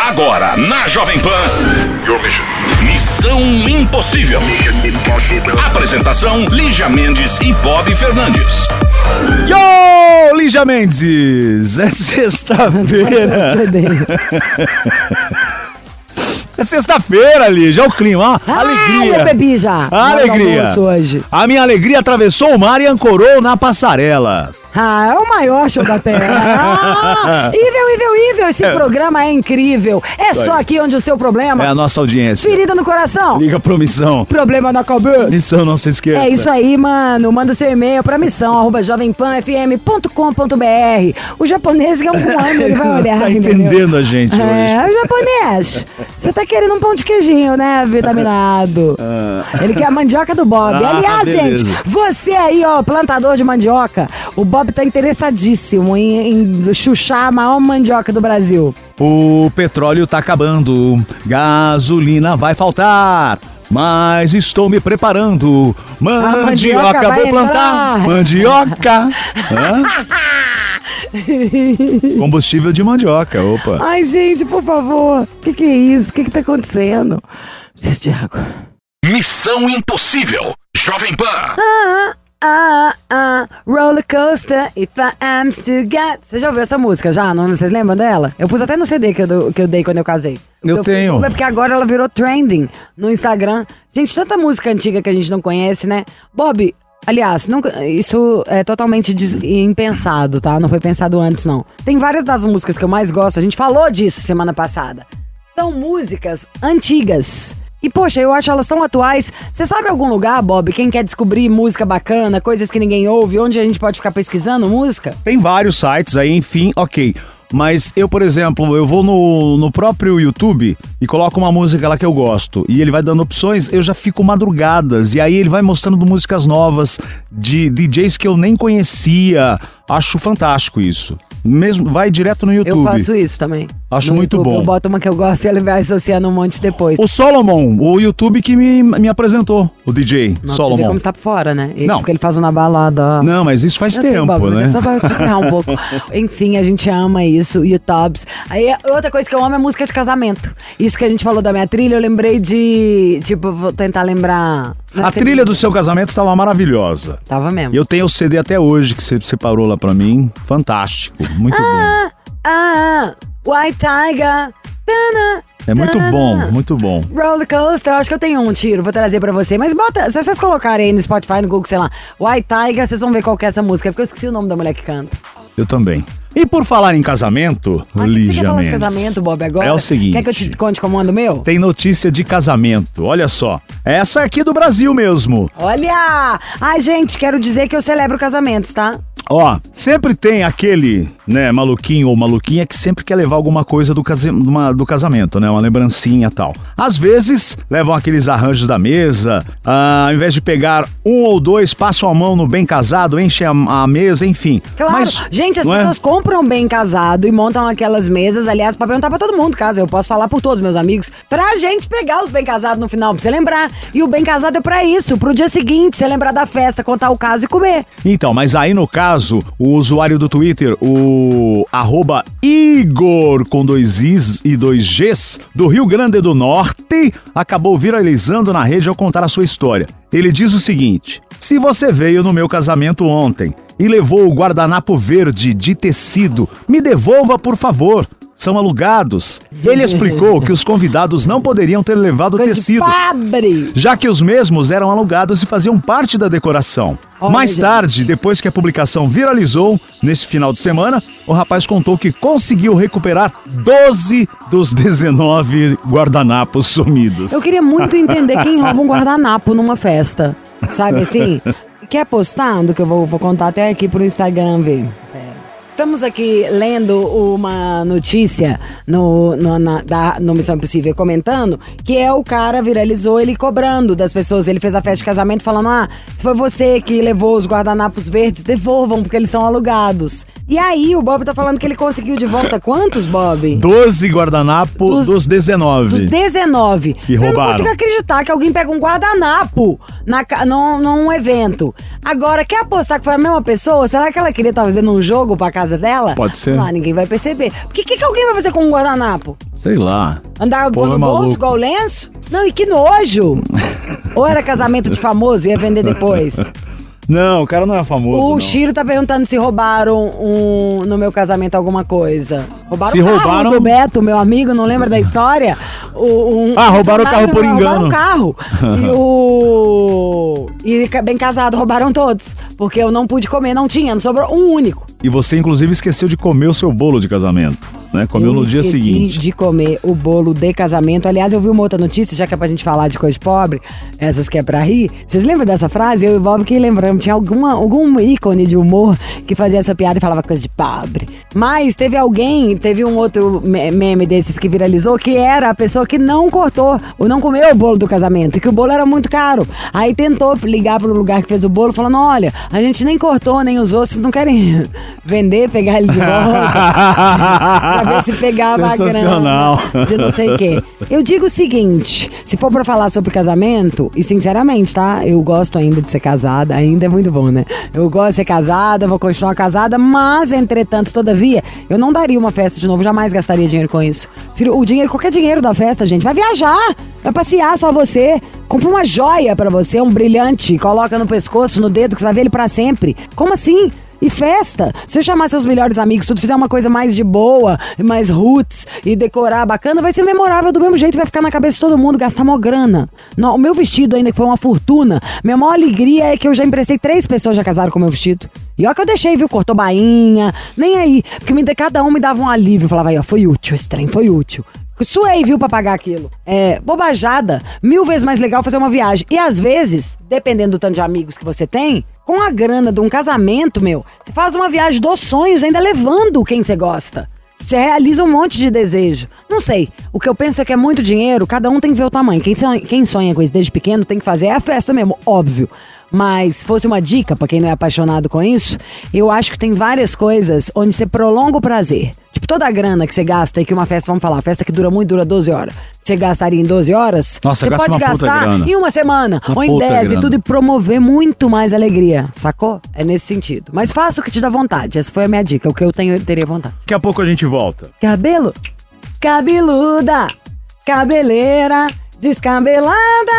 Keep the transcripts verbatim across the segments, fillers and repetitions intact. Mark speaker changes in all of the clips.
Speaker 1: Agora, na Jovem Pan, Missão Impossível. Apresentação, Lígia Mendes e Bob Fernandes.
Speaker 2: Yo, Lígia Mendes! É sexta-feira. É sexta-feira, Lígia, olha o clima, ó. Alegria.
Speaker 3: Ai, eu bebi já.
Speaker 2: Alegria.
Speaker 3: Hoje.
Speaker 2: A minha alegria atravessou o mar e ancorou na passarela.
Speaker 3: Ah, é o maior show da Terra. Ah, Ível, Ível, Ível, esse é. programa é incrível. É só aqui onde o seu problema...
Speaker 2: É a nossa audiência.
Speaker 3: Ferida no coração.
Speaker 2: Liga pro Missão.
Speaker 3: Problema na cabeça.
Speaker 2: Missão, não se esqueça.
Speaker 3: É isso aí, mano. Manda o seu e-mail pra missão, arroba jovem pan f m ponto com ponto b r. O japonês que é um ano, ele vai olhar.
Speaker 2: Tá entendendo entendeu? A gente
Speaker 3: é,
Speaker 2: hoje.
Speaker 3: É, o japonês. Você tá querendo um pão de queijinho, né, vitaminado? Ah. Ele quer a mandioca do Bob. Ah, aliás, beleza. Gente, você aí, ó, plantador de mandioca, o Bob tá interessadíssimo em, em chuchar a maior mandioca do Brasil.
Speaker 2: O petróleo tá acabando, gasolina vai faltar, mas estou me preparando. Mandioca, mandioca vou plantar. Mandioca. Combustível de mandioca, opa.
Speaker 3: Ai, gente, por favor. O que, que é isso? O que, que tá acontecendo? Preciso de água.
Speaker 1: Missão Impossível, Jovem Pan.
Speaker 3: Ah, ah, ah, roller coaster, if I am still get. Você já ouviu essa música já? Não, vocês lembram dela? Eu pus até no C D que eu, que eu dei quando eu casei.
Speaker 2: Eu, eu tenho.
Speaker 3: Fui, porque agora ela virou trending no Instagram. Gente, tanta música antiga que a gente não conhece, né? Bob, aliás, nunca, isso é totalmente des, impensado, tá? Não foi pensado antes, não. Tem várias das músicas que eu mais gosto, a gente falou disso semana passada. São músicas antigas. E, poxa, eu acho elas tão atuais. Você sabe algum lugar, Bob, quem quer descobrir música bacana, coisas que ninguém ouve, onde a gente pode ficar pesquisando música?
Speaker 2: Tem vários sites aí, enfim, ok. Mas eu, por exemplo, eu vou no, no próprio YouTube e coloco uma música lá que eu gosto. E ele vai dando opções, eu já fico madrugadas. E aí ele vai mostrando músicas novas de D Js que eu nem conhecia. Acho fantástico isso. Mesmo, vai direto no YouTube.
Speaker 3: Eu faço isso também.
Speaker 2: Acho
Speaker 3: no
Speaker 2: muito
Speaker 3: YouTube,
Speaker 2: bom.
Speaker 3: Eu boto uma que eu gosto e ele vai associando um monte depois.
Speaker 2: O Solomon, o YouTube que me, me apresentou, o D J
Speaker 3: Nossa,
Speaker 2: Solomon.
Speaker 3: Você vê como está por fora, né? Ele,
Speaker 2: não.
Speaker 3: Porque ele faz uma balada.
Speaker 2: Não, mas isso faz
Speaker 3: eu
Speaker 2: tempo,
Speaker 3: sei, Bob,
Speaker 2: né?
Speaker 3: Mas é só pra ferrar um pouco. Enfim, a gente ama isso, YouTubes. Aí, outra coisa que eu amo é música de casamento. Isso que a gente falou da minha trilha, eu lembrei de... Tipo, vou tentar lembrar...
Speaker 2: A trilha do seu casamento estava maravilhosa.
Speaker 3: Tava mesmo.
Speaker 2: E eu tenho o C D até hoje que você separou lá pra mim. Fantástico, muito
Speaker 3: ah,
Speaker 2: bom.
Speaker 3: Ah, White Tiger. Tana,
Speaker 2: é muito
Speaker 3: tana.
Speaker 2: bom, muito bom.
Speaker 3: Roller coaster, acho que eu tenho um tiro, vou trazer pra você. Mas bota, se vocês colocarem aí no Spotify, no Google, sei lá, White Tiger, vocês vão ver qual que é essa música, porque eu esqueci o nome da mulher que canta.
Speaker 2: Eu também. E por falar em casamento,
Speaker 3: ah,
Speaker 2: Lígia
Speaker 3: você quer falar de
Speaker 2: Mendes,
Speaker 3: casamento, Bob, agora?
Speaker 2: é o seguinte...
Speaker 3: Quer que eu te conte como anda o meu?
Speaker 2: Tem notícia de casamento, olha só. Essa aqui do Brasil mesmo.
Speaker 3: Olha! Ai, gente, quero dizer que eu celebro casamentos, tá?
Speaker 2: Ó, sempre tem aquele, né, maluquinho ou maluquinha que sempre quer levar alguma coisa do, case... uma, do casamento, né, uma lembrancinha e tal. Às vezes, levam aqueles arranjos da mesa, ah, ao invés de pegar um ou dois, passam a mão no bem casado, enchem a, a mesa, enfim.
Speaker 3: Claro,
Speaker 2: mas,
Speaker 3: gente, as pessoas é? compram bem casado e montam aquelas mesas, aliás, pra perguntar pra todo mundo, casa, eu posso falar por todos os meus amigos, pra gente pegar os bem casados no final, pra você lembrar. E o bem casado é pra isso, pro dia seguinte, você lembrar da festa, contar o caso e comer.
Speaker 2: Então, mas aí no caso, o usuário do Twitter, o arroba Igor com dois Is e dois Gs, do Rio Grande do Norte, acabou viralizando na rede ao contar a sua história. Ele diz o seguinte: se você veio no meu casamento ontem e levou o guardanapo verde de tecido, me devolva, por favor. São alugados. Ele explicou que os convidados não poderiam ter levado
Speaker 3: Coisa
Speaker 2: tecido,
Speaker 3: padre.
Speaker 2: já que os mesmos eram alugados e faziam parte da decoração.
Speaker 3: Olha,
Speaker 2: Mais
Speaker 3: gente.
Speaker 2: tarde, depois que a publicação viralizou, nesse final de semana, o rapaz contou que conseguiu recuperar doze dos dezenove guardanapos sumidos.
Speaker 3: Eu queria muito entender quem rouba um guardanapo numa festa. Sabe assim? Quer postar do que eu vou, vou contar até aqui pro Instagram ver? Pera. Estamos aqui lendo uma notícia no, no, na, da, no Missão Impossível, comentando que é o cara viralizou ele cobrando das pessoas. Ele fez a festa de casamento falando: ah, se foi você que levou os guardanapos verdes, devolvam, porque eles são alugados. E aí o Bob tá falando que ele conseguiu de volta quantos, Bob?
Speaker 2: doze guardanapos dos, dos dezenove.
Speaker 3: Dos dezenove.
Speaker 2: Que roubaram.
Speaker 3: Eu não consigo acreditar que alguém pega um guardanapo na, num, num evento. Agora, quer apostar que foi a mesma pessoa? Será que ela queria estar fazendo um jogo pra casar? casa dela?
Speaker 2: Pode ser.
Speaker 3: Lá ninguém vai perceber. O que, que, que alguém vai fazer com um guardanapo?
Speaker 2: Sei lá.
Speaker 3: Andar
Speaker 2: Pô,
Speaker 3: no
Speaker 2: é
Speaker 3: bolso
Speaker 2: maluco.
Speaker 3: igual lenço? Não, e que nojo! Ou era casamento de famoso e ia vender depois?
Speaker 2: Não, o cara não é famoso,
Speaker 3: O
Speaker 2: não.
Speaker 3: Chiro tá perguntando se roubaram um, no meu casamento alguma coisa. Roubaram
Speaker 2: Se
Speaker 3: o carro
Speaker 2: roubaram-
Speaker 3: do Beto, meu amigo, não lembra da história? O, um,
Speaker 2: Ah, roubaram o carro por engano.
Speaker 3: Roubaram o carro. E o... E bem casado, roubaram todos. Porque eu não pude comer, não tinha, não sobrou um único.
Speaker 2: E você, inclusive, esqueceu de comer o seu bolo de casamento, né? Comeu
Speaker 3: eu
Speaker 2: no dia
Speaker 3: esqueci
Speaker 2: seguinte.
Speaker 3: de comer o bolo de casamento. Aliás, eu vi uma outra notícia, já que é pra gente falar de coisa de pobre, essas que é pra rir. Vocês lembram dessa frase? Eu e o Bob que lembramos. Tinha alguma, algum ícone de humor que fazia essa piada e falava coisa de pobre. Mas teve alguém, teve um outro me- meme desses que viralizou, que era a pessoa que não cortou ou não comeu o bolo do casamento, e que o bolo era muito caro. Aí tentou ligar pro lugar que fez o bolo, falando, olha, a gente nem cortou, nem usou, vocês não querem vender, pegar ele de volta? Pra ver se pegava a
Speaker 2: Sensacional.
Speaker 3: grana de não sei o quê. Eu digo o seguinte, se for pra falar sobre casamento, e sinceramente, tá? Eu gosto ainda de ser casada, ainda é muito bom, né? Eu gosto de ser casada, vou continuar casada, mas, entretanto, todavia, eu não daria uma festa de novo, jamais gastaria dinheiro com isso. Filho, o dinheiro, qualquer dinheiro da festa, gente, vai viajar, vai passear só você. Compra uma joia pra você, um brilhante, coloca no pescoço, no dedo, que você vai ver ele pra sempre. Como assim? E festa, se você chamar seus melhores amigos, tudo, fizer uma coisa mais de boa, mais roots e decorar bacana, vai ser memorável do mesmo jeito, vai ficar na cabeça de todo mundo, gastar mó grana. Não, o meu vestido ainda que foi uma fortuna, minha maior alegria é que eu já emprestei três pessoas já casaram com o meu vestido. E ó que eu deixei, viu, cortou bainha, nem aí, porque me, cada um me dava um alívio, falava aí ó, foi útil, esse trem foi útil. Suei, viu, pra pagar aquilo. É, bobajada, mil vezes mais legal fazer uma viagem. E às vezes, dependendo do tanto de amigos que você tem, com a grana de um casamento, meu, você faz uma viagem dos sonhos ainda levando quem você gosta. Você realiza um monte de desejo. Não sei, o que eu penso é que é muito dinheiro, cada um tem que ver o tamanho. Quem sonha, quem sonha com isso desde pequeno tem que fazer a festa mesmo, óbvio. Mas se fosse uma dica pra quem não é apaixonado com isso, eu acho que tem várias coisas onde você prolonga o prazer. Tipo, toda a grana que você gasta e que uma festa, vamos falar, festa que dura muito, dura doze horas. Você gastaria em doze horas?
Speaker 2: Nossa,
Speaker 3: você
Speaker 2: gasta
Speaker 3: pode
Speaker 2: uma puta
Speaker 3: gastar
Speaker 2: grana.
Speaker 3: em uma semana,
Speaker 2: Uma
Speaker 3: ou em
Speaker 2: puta
Speaker 3: dez e
Speaker 2: grana.
Speaker 3: tudo, e promover muito mais alegria, sacou? É nesse sentido. Mas faça o que te dá vontade, essa foi a minha dica, o que eu tenho, eu teria vontade.
Speaker 2: Daqui a pouco a gente volta.
Speaker 3: Cabelo, cabeluda, cabeleira, descabelada.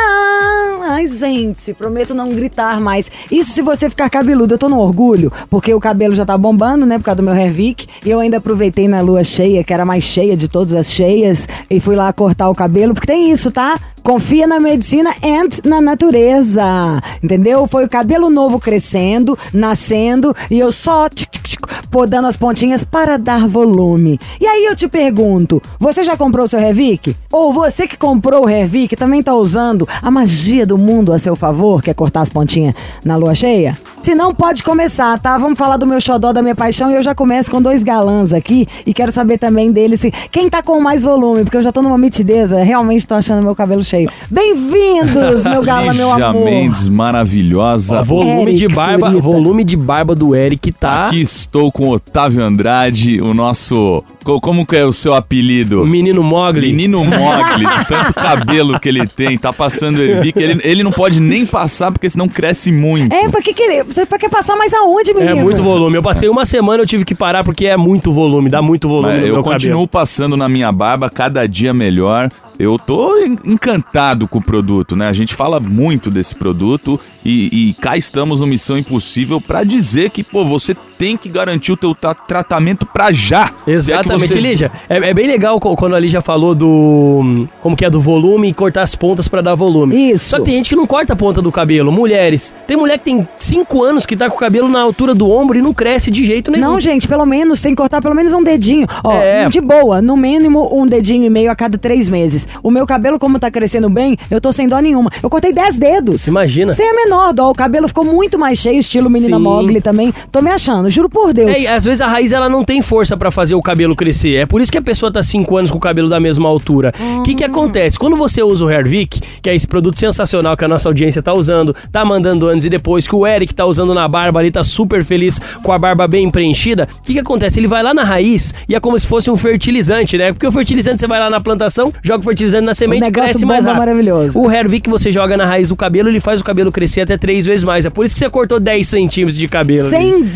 Speaker 3: Ai, gente, prometo não gritar mais. Isso se você ficar cabeludo, eu tô no orgulho, porque o cabelo já tá bombando, né, por causa do meu Hervik, e eu ainda aproveitei na lua cheia, que era a mais cheia de todas as cheias, e fui lá cortar o cabelo, porque tem isso, tá? Confia na medicina e na natureza, entendeu? Foi o cabelo novo crescendo, nascendo, e eu só tchic, tchic, tchic, podando as pontinhas para dar volume. E aí eu te pergunto, você já comprou o seu Hervik? Ou você que comprou o Hervik também tá usando a magia do mundo a seu favor, que é cortar as pontinhas na lua cheia? Se não, pode começar, tá? Vamos falar do meu xodó, da minha paixão, e eu já começo com dois galãs aqui, e quero saber também deles, se, quem tá com mais volume, porque eu já tô numa mitideza, realmente tô achando meu cabelo cheio. Bem-vindos, meu gala, meu
Speaker 4: Lígia
Speaker 3: amor.
Speaker 4: Mendes, maravilhosa.
Speaker 5: Ó, volume
Speaker 3: Eric
Speaker 5: de barba,
Speaker 3: Surita.
Speaker 5: volume de barba do Eric tá.
Speaker 4: Aqui estou com Otávio Andrade, o nosso... co- Como que é o seu apelido?
Speaker 5: O menino Mogli.
Speaker 4: Menino Mogli, de tanto cabelo que ele tem, tá passando Hervik, ele, ele não pode nem passar porque senão cresce muito.
Speaker 3: É, pra que querer? Você quer passar mais aonde, menino?
Speaker 5: É muito volume. Eu passei uma semana, eu tive que parar porque é muito volume, dá muito volume
Speaker 4: Mas
Speaker 5: no
Speaker 4: eu
Speaker 5: meu
Speaker 4: continuo
Speaker 5: cabelo.
Speaker 4: passando na minha barba, cada dia melhor. Eu tô en- encantado com o produto, né? A gente fala muito desse produto e, e cá estamos no Missão Impossível pra dizer que, pô, você tem que garantir o teu tra- tratamento pra já. Se é que
Speaker 5: Exatamente,
Speaker 4: você-
Speaker 5: Lígia. É, é bem legal co- quando a Lígia falou do... Como que é? Do volume e cortar as pontas pra dar volume.
Speaker 3: Isso.
Speaker 5: Só que tem gente que não corta a ponta do cabelo. Mulheres. Tem mulher que tem cinco anos que tá com o cabelo na altura do ombro e não cresce de jeito nenhum.
Speaker 3: Não, gente, pelo menos tem que cortar pelo menos um dedinho. Ó,
Speaker 5: É.
Speaker 3: de boa, no mínimo um dedinho e meio a cada três meses. O meu cabelo, como tá crescendo bem, eu tô sem dó nenhuma. Eu cortei dez dedos.
Speaker 5: Imagina.
Speaker 3: Sem a menor dó. O cabelo ficou muito mais cheio, estilo menina
Speaker 5: Sim.
Speaker 3: Mogli também. Tô me achando, juro por Deus.
Speaker 5: É, e às vezes a raiz ela não tem força pra fazer o cabelo crescer. É por isso que a pessoa tá cinco anos com o cabelo da mesma altura. O que que acontece? Quando você usa o Hervik, que é esse produto sensacional que a nossa audiência tá usando, tá mandando antes e depois, que o Eric tá usando na barba ali, tá super feliz com a barba bem preenchida, o que que acontece? Ele vai lá na raiz e é como se fosse um fertilizante, né? Porque o fertilizante você vai lá na plantação, joga o fertilizante na semente,
Speaker 3: negócio
Speaker 5: cresce
Speaker 3: bomba
Speaker 5: mais rápido.
Speaker 3: maravilhoso.
Speaker 5: O Hervik que você joga na raiz do cabelo, ele faz o cabelo crescer até três vezes mais. É por isso que você cortou dez centímetros de cabelo.
Speaker 3: Sem dó.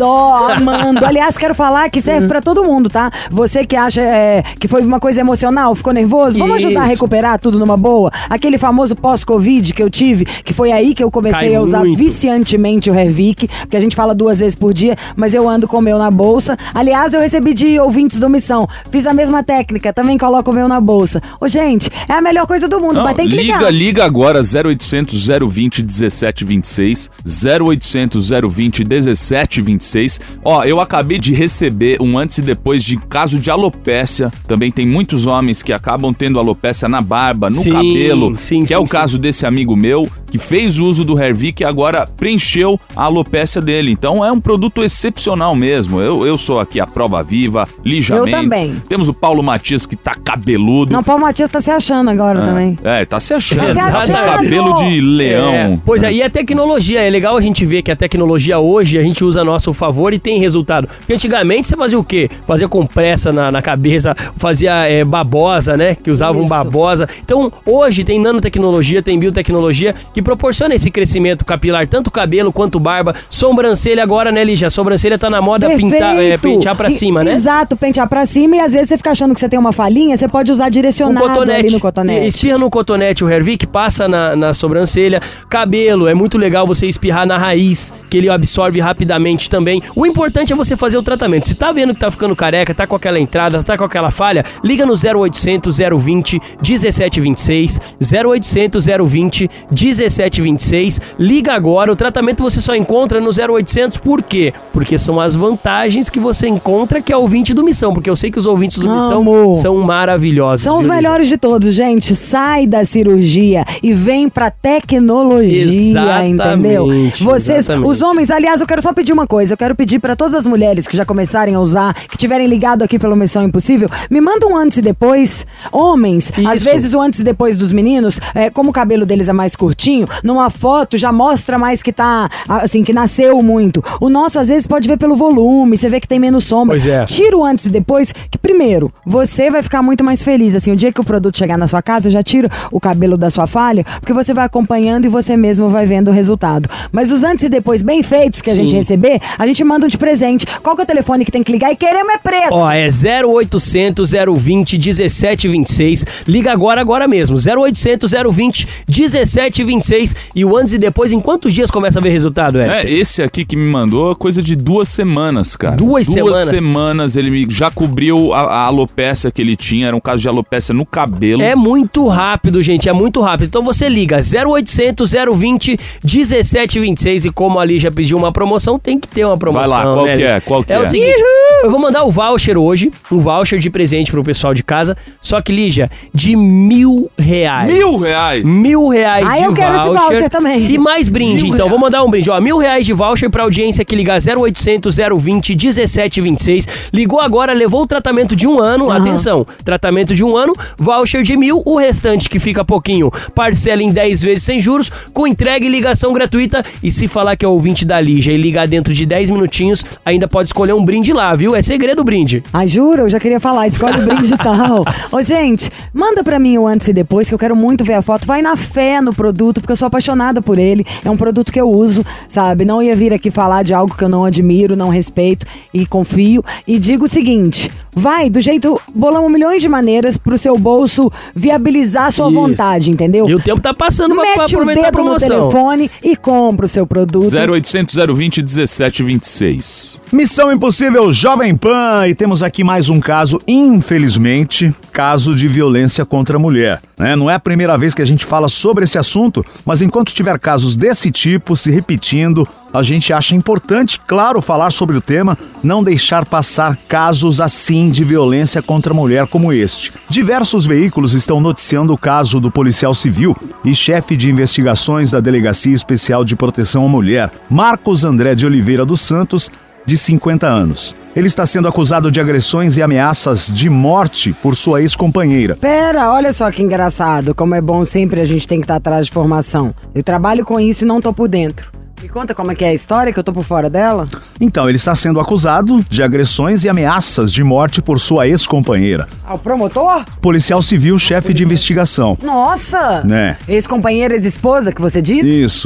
Speaker 3: Ó, mando. Aliás, quero falar que serve pra todo mundo, tá? Você que acha é, que foi uma coisa emocional, ficou nervoso, vamos
Speaker 5: Isso.
Speaker 3: ajudar a recuperar tudo numa boa? Aquele famoso pós-Covid que eu tive, que foi aí que eu comecei
Speaker 5: Cai
Speaker 3: a usar
Speaker 5: muito.
Speaker 3: viciantemente o Hervik, porque a gente fala duas vezes por dia, mas eu ando com o meu na bolsa. Aliás, eu recebi de ouvintes do Missão. Fiz a mesma técnica, também coloco o meu na bolsa. Ô, gente, é a melhor coisa do mundo,
Speaker 4: Não,
Speaker 3: mas tem que
Speaker 4: liga,
Speaker 3: ligar.
Speaker 4: liga agora, zero oitocentos, zero vinte, dezessete vinte e seis, zero oitocentos, zero vinte, dezessete vinte e seis. Ó, eu acabei de receber um antes e depois de caso de alopécia. Também tem muitos homens que acabam tendo alopécia na barba, no
Speaker 5: Sim,
Speaker 4: cabelo,
Speaker 5: sim,
Speaker 4: que
Speaker 5: sim,
Speaker 4: é o
Speaker 5: sim.
Speaker 4: caso desse amigo meu, que fez uso do Hervik e agora preencheu a alopécia dele. Então é um produto excepcional mesmo. Eu, eu sou aqui a prova viva, Lígia
Speaker 3: Eu
Speaker 4: Mendes.
Speaker 3: também.
Speaker 4: Temos o Paulo Matias, que tá cabeludo.
Speaker 3: Não, Paulo Matias tá se achando agora também.
Speaker 4: É, tá se achando.
Speaker 3: Tá se
Speaker 4: Tá
Speaker 3: achando.
Speaker 4: cabelo de leão.
Speaker 5: É, pois é, e a tecnologia, é legal a gente ver que a tecnologia hoje a gente usa a nosso favor e tem resultado. Porque antigamente você fazia o quê? Fazia compressa na, na cabeça, fazia é, babosa, né? Que usavam
Speaker 3: Isso.
Speaker 5: babosa. Então hoje tem nanotecnologia, tem biotecnologia que proporciona esse crescimento capilar, tanto cabelo quanto barba. Sobrancelha agora, né, Lígia? A sobrancelha tá na moda pintar, é, pentear pra
Speaker 3: E-
Speaker 5: cima, né?
Speaker 3: Exato, pentear pra cima, e às vezes você fica achando que você tem uma falhinha, você pode usar
Speaker 5: Um
Speaker 3: direcionado ali no cotonete.
Speaker 5: Espirra no cotonete o Hervik, passa na, na sobrancelha. Cabelo, é muito legal você espirrar na raiz, que ele absorve rapidamente também. O importante é você fazer o tratamento. Se tá vendo que tá ficando careca, tá com aquela entrada, tá com aquela falha, liga no zero oitocentos, zero vinte, dezessete vinte e seis, zero oitocentos, zero vinte, dezessete vinte e seis. Liga agora, o tratamento você só encontra no zero oitocentos, por quê? Porque são as vantagens que você encontra que é ouvinte do Missão, porque eu sei que os ouvintes do Missão
Speaker 3: Amo.
Speaker 5: são maravilhosos.
Speaker 3: São os
Speaker 5: viu, Lígia?
Speaker 3: melhores de todos, gente. Sai da cirurgia e vem pra tecnologia,
Speaker 5: Exatamente,
Speaker 3: entendeu? Vocês,
Speaker 5: exatamente.
Speaker 3: os homens, aliás, eu quero só pedir uma coisa. Eu quero pedir pra todas as mulheres que já começarem a usar, que tiverem ligado aqui pelo Missão Impossível, me manda um antes e depois. Homens, às
Speaker 5: Isso.
Speaker 3: vezes o antes e depois dos meninos, é, como o cabelo deles é mais curtinho, numa foto já mostra mais que tá, assim, que nasceu muito. O nosso, às vezes, pode ver pelo volume, você vê que tem menos sombra.
Speaker 5: Pois é.
Speaker 3: Tira o antes e depois, que primeiro, você vai ficar muito mais feliz. Assim, o dia que o produto chegar na sua casa, já tira o cabelo da sua falha, porque você vai acompanhando e você mesmo vai vendo o resultado. Mas os antes e depois bem feitos que a
Speaker 5: Sim.
Speaker 3: gente receber, a gente manda um de presente. Qual que é o telefone que tem que ligar? E queremos é preço.
Speaker 5: Ó, é zero oitocentos, zero vinte, dezessete vinte e seis. Liga agora, agora mesmo. zero oitocentos, zero vinte, dezessete vinte e seis. E o antes e depois, em quantos dias começa a ver resultado, Eric?
Speaker 4: É, esse aqui que me mandou coisa de duas semanas, cara.
Speaker 5: Duas
Speaker 4: Duas
Speaker 5: semanas?
Speaker 4: semanas, ele me, já cobriu a, a alopécia que ele tinha, era um caso de alopécia no cabelo.
Speaker 5: É muito rápido, gente, é muito rápido. Então você liga zero oitocentos, zero vinte, dezessete vinte e seis. E como a Lígia pediu uma promoção, tem que ter uma promoção.
Speaker 4: Vai lá, qual
Speaker 5: né,
Speaker 4: que é?
Speaker 5: Lígia?
Speaker 4: Qual que
Speaker 5: é?
Speaker 4: é?
Speaker 5: o seguinte, eu vou mandar o voucher hoje, um voucher de presente pro pessoal de casa. Só que, Lígia, de mil reais.
Speaker 4: Mil reais?
Speaker 5: Mil reais
Speaker 3: Ah,
Speaker 5: de
Speaker 3: eu quero esse voucher também.
Speaker 5: E mais brinde,
Speaker 4: Mil
Speaker 5: então.
Speaker 4: reais.
Speaker 5: Vou mandar um brinde, ó. Mil reais de voucher pra audiência que ligar zero oitocentos, zero vinte, dezessete vinte e seis. Ligou agora, levou o tratamento de um ano.
Speaker 3: Aham.
Speaker 5: Atenção, tratamento de um ano, voucher de mil. O restante que fica pouquinho, parcela em dez vezes sem juros, com entrega e ligação gratuita. E se falar que é ouvinte da Lígia e ligar dentro de dez minutinhos, ainda pode escolher um brinde lá, viu? É segredo o brinde.
Speaker 3: Ah, juro? Eu já queria falar, escolhe o brinde e tal. Ô, gente, manda pra mim o antes e depois, que eu quero muito ver a foto. Vai na fé no produto, porque eu sou apaixonada por ele. É um produto que eu uso, sabe? Não ia vir aqui falar de algo que eu não admiro, não respeito e confio. E digo o seguinte, vai do jeito... Bolamos milhões de maneiras pro seu bolso viabilizar a sua
Speaker 5: Isso.
Speaker 3: vontade, entendeu?
Speaker 5: E o tempo tá passando pra, pra
Speaker 3: Mete o
Speaker 5: aproveitar a
Speaker 3: dedo no
Speaker 5: promoção.
Speaker 3: telefone e compra o seu produto.
Speaker 4: zero oitocentos, zero vinte, dezessete vinte e seis.
Speaker 2: Missão Impossível Jovem Pan, e temos aqui mais um caso, infelizmente, caso de violência contra a mulher. Né? Não é a primeira vez que a gente fala sobre esse assunto, mas enquanto tiver casos desse tipo se repetindo, a gente acha importante, claro, falar sobre o tema, não deixar passar casos assim de violência contra a mulher como este. Diversos veículos estão noticiando o caso do policial civil e chefe de investigações da Delegacia Especial de Proteção à Mulher, Marcos André de Oliveira dos Santos, de cinquenta anos. Ele está sendo acusado de agressões e ameaças de morte por sua ex-companheira.
Speaker 3: Pera, olha só que engraçado, como é bom sempre a gente tem que estar atrás de formação. Eu trabalho com isso e não tô por dentro. Me conta como é que é a história, que eu tô por fora dela.
Speaker 2: Então, ele está sendo acusado de agressões e ameaças de morte por sua ex-companheira.
Speaker 3: Ah, o promotor?
Speaker 2: Policial civil, chefe de investigação.
Speaker 3: Nossa!
Speaker 2: Né?
Speaker 3: Ex-companheira, ex-esposa, que você disse?
Speaker 2: Isso.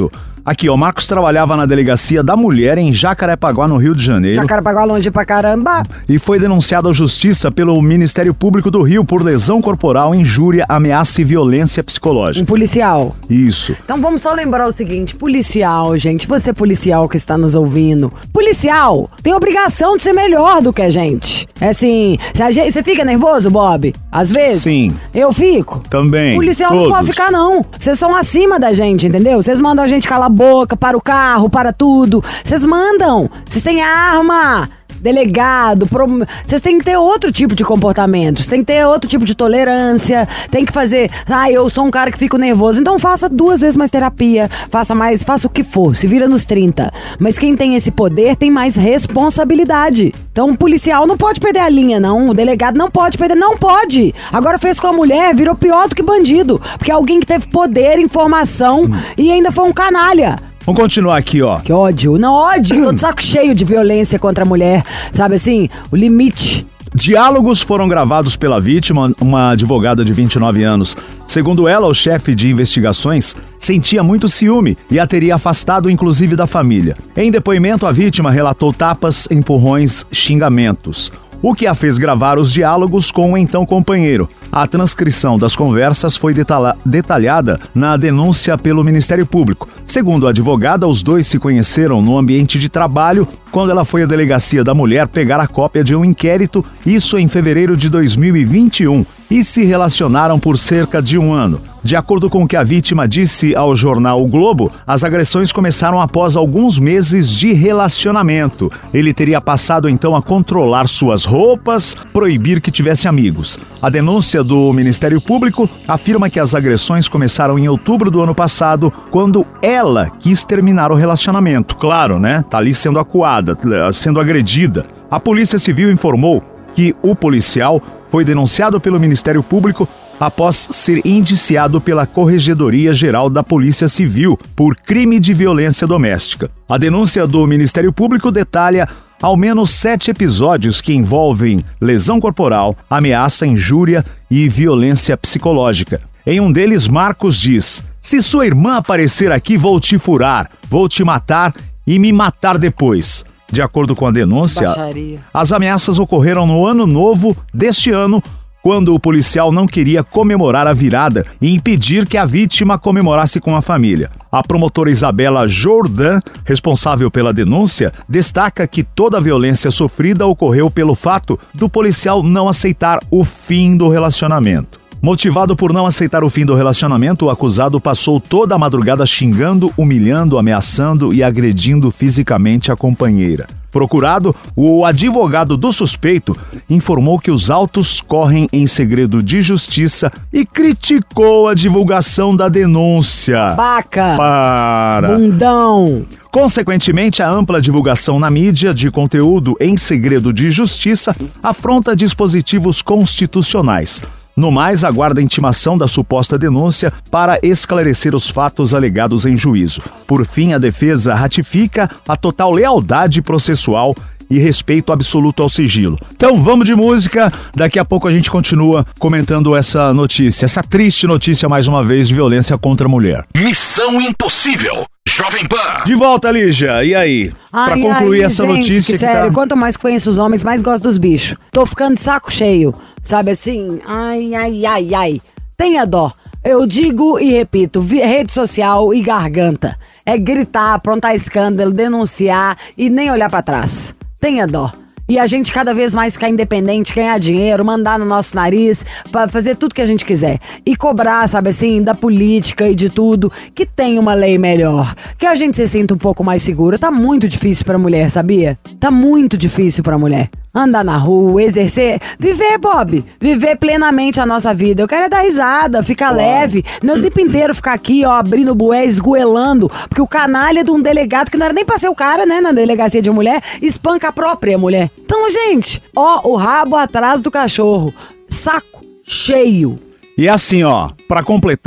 Speaker 2: Aqui, ó, o Marcos trabalhava na Delegacia da Mulher em Jacarepaguá, no Rio de Janeiro.
Speaker 3: Jacarepaguá longe pra caramba.
Speaker 2: E foi denunciado à Justiça pelo Ministério Público do Rio por lesão corporal, injúria, ameaça e violência psicológica.
Speaker 3: Um policial.
Speaker 2: Isso.
Speaker 3: Então vamos só lembrar o seguinte, policial, gente, você policial que está nos ouvindo, policial tem obrigação de ser melhor do que a gente. É assim, você fica nervoso, Bob? Às vezes?
Speaker 2: Sim.
Speaker 3: Eu fico?
Speaker 2: Também.
Speaker 3: Policial
Speaker 2: todos.
Speaker 3: não pode ficar, não. Vocês são acima da gente, entendeu? Vocês mandam a gente calar a boca, para o carro, para tudo. Vocês mandam. Vocês têm arma. Delegado, prom... vocês têm que ter outro tipo de comportamento, vocês têm que ter outro tipo de tolerância, tem que fazer, ah, eu sou um cara que fico nervoso, então faça duas vezes mais terapia, faça mais, faça o que for, se vira nos trinta, mas quem tem esse poder tem mais responsabilidade, então o policial não pode perder a linha, não, o delegado não pode perder, não pode, agora fez com a mulher, virou pior do que bandido, porque é alguém que teve poder, informação hum. e ainda foi um canalha.
Speaker 2: Vamos continuar aqui, ó.
Speaker 3: Que ódio. Não, ódio. Tô de saco cheio de violência contra a mulher. Sabe assim? O limite.
Speaker 2: Diálogos foram gravados pela vítima, uma advogada de vinte e nove anos. Segundo ela, o chefe de investigações sentia muito ciúme e a teria afastado inclusive da família. Em depoimento, a vítima relatou tapas, empurrões, xingamentos, o que a fez gravar os diálogos com o então companheiro. A transcrição das conversas foi detalha- detalhada na denúncia pelo Ministério Público. Segundo a advogada, os dois se conheceram no ambiente de trabalho quando ela foi à Delegacia da Mulher pegar a cópia de um inquérito, isso em fevereiro de dois mil e vinte e um, e se relacionaram por cerca de um ano. De acordo com o que a vítima disse ao jornal O Globo, as agressões começaram após alguns meses de relacionamento. Ele teria passado então a controlar suas roupas, proibir que tivesse amigos. A denúncia do Ministério Público afirma que as agressões começaram em outubro do ano passado, quando ela quis terminar o relacionamento. Claro, né? Tá ali sendo acuada, sendo agredida. A Polícia Civil informou que o policial foi denunciado pelo Ministério Público após ser indiciado pela Corregedoria Geral da Polícia Civil por crime de violência doméstica. A denúncia do Ministério Público detalha ao menos sete episódios que envolvem lesão corporal, ameaça, injúria e violência psicológica. Em um deles, Marcos diz: "Se sua irmã aparecer aqui, vou te furar, vou te matar e me matar depois." De acordo com a denúncia,
Speaker 3: Baixaria. As
Speaker 2: ameaças ocorreram no ano novo deste ano, quando o policial não queria comemorar a virada e impedir que a vítima comemorasse com a família. A promotora Isabela Jordan, responsável pela denúncia, destaca que toda a violência sofrida ocorreu pelo fato do policial não aceitar o fim do relacionamento. Motivado por não aceitar o fim do relacionamento, o acusado passou toda a madrugada xingando, humilhando, ameaçando e agredindo fisicamente a companheira. Procurado, o advogado do suspeito informou que os autos correm em segredo de justiça e criticou a divulgação da denúncia.
Speaker 3: Baca!
Speaker 2: Para!
Speaker 3: Bundão!
Speaker 2: Consequentemente, a ampla divulgação na mídia de conteúdo em segredo de justiça afronta dispositivos constitucionais. No mais, aguarda a intimação da suposta denúncia para esclarecer os fatos alegados em juízo. Por fim, a defesa ratifica a total lealdade processual e respeito absoluto ao sigilo. Então vamos de música, daqui a pouco a gente continua comentando essa notícia, essa triste notícia mais uma vez de violência contra a mulher.
Speaker 1: Missão Impossível, Jovem Pan.
Speaker 2: De volta, Lígia, e aí?
Speaker 3: Ai,
Speaker 2: pra concluir
Speaker 3: ai,
Speaker 2: essa
Speaker 3: gente,
Speaker 2: notícia
Speaker 3: que
Speaker 2: que
Speaker 3: sério,
Speaker 2: tá...
Speaker 3: quanto mais conheço os homens, mais gosto dos bichos. Tô ficando de saco cheio, sabe assim? Ai, ai, ai, ai. Tenha dó. Eu digo e repito, rede social e garganta. É gritar, aprontar escândalo, denunciar e nem olhar pra trás. Tenha dó. E a gente cada vez mais ficar independente, ganhar dinheiro, mandar no nosso nariz, pra fazer tudo que a gente quiser. E cobrar, sabe assim, da política e de tudo, que tem uma lei melhor. Que a gente se sinta um pouco mais segura. Tá muito difícil pra mulher, sabia? Tá muito difícil pra mulher. Andar na rua, exercer, viver, Bob, viver plenamente a nossa vida. Eu quero é dar risada, ficar leve, não o tempo inteiro ficar aqui, ó, abrindo o bué, esgoelando, porque o canalha de um delegado, que não era nem pra ser o cara, né, na delegacia de mulher, espanca a própria mulher. Então, gente, ó, o rabo atrás do cachorro, saco cheio.
Speaker 2: E assim, ó, pra completar,